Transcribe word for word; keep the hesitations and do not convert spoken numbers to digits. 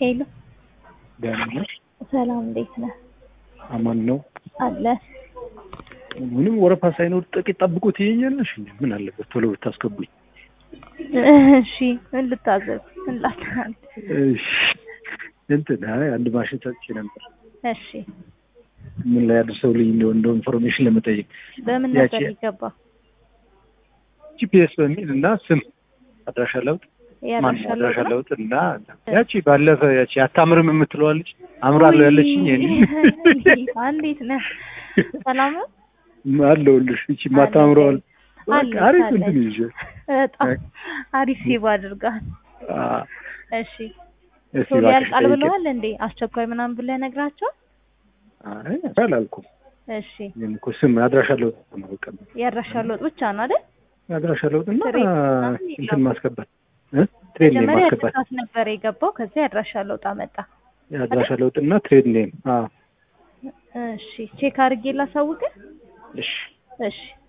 ሄሎ ደህና ነሽ? ሰላም እንዴት ነህ? አማን ነው አለ ምንም ወረፋ ሳይኖር ጥቂት ጠብቁት ይየኛለሽ እንዴ? ምን አለበት ቶሎ ብታስገቡኝ። እሺ ምን ልታዘዝ? ምን ላታል? እሺ እንትን አይ አንድ ማሽን ሰጥቼ ነበር። እሺ ምን ላይ አድርሰውልኝ እንደው እንደው ኢንፎርሜሽን ለመጠየቅ በምን ነበር ይገባ? ጂፒኤስ በሚል እና ስም አድራሻ ለውጥ ማን አድራሻ ለውጥ እና ያቺ ባለፈ ያቺ አታምርም የምትለዋለች አምራለሁ ያለችኝ እኔ እንዴት ነህ? ሰላም ነው አለሁልሽ። እቺ ማታምረዋል አሪፍ እንትን ይዤ በጣም አሪፍ ሲባ አድርጋል። እሺ እሺ ቶሎ ያልቃል ብለዋል እንዴ? አስቸኳይ ምናምን ብለህ ነግራቸው? አይ አላልኩም። እሺ ምን እኮ ስም አድራሻ ለውጥ ነው በቃ። ያድራሻ ለውጥ ብቻ ነው አይደል? አድራሻ ለውጥና እንትን ማስገባት እ ትሬድ ኔም ማስገባት መጀመሪያ ነበር የገባው። ከዛ ያድራሻ ለውጥ አመጣ። ያድራሻ ለውጥና ትሬድ ኔም። አዎ እሺ ቼክ አድርጌ ላሳውቅህ። እሺ እሺ